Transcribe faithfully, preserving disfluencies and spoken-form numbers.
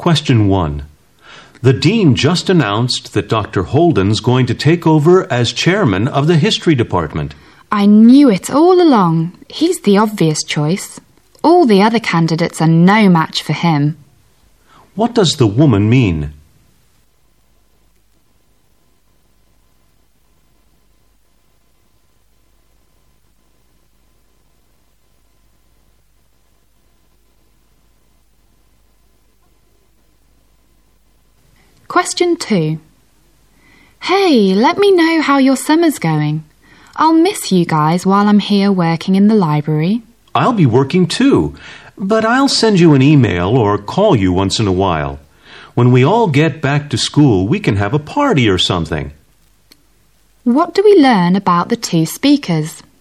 Question one. The dean just announced that Doctor Holden's going to take over as chairman of the history department. I knew it all along. He's the obvious choice. All the other candidates are no match for him. What does the woman mean? Question two. Hey, let me know how your summer's going. I'll miss you guys while I'm here working in the library. I'll be working too, but I'll send you an email or call you once in a while. When we all get back to school, we can have a party or something. What do we learn about the two speakers?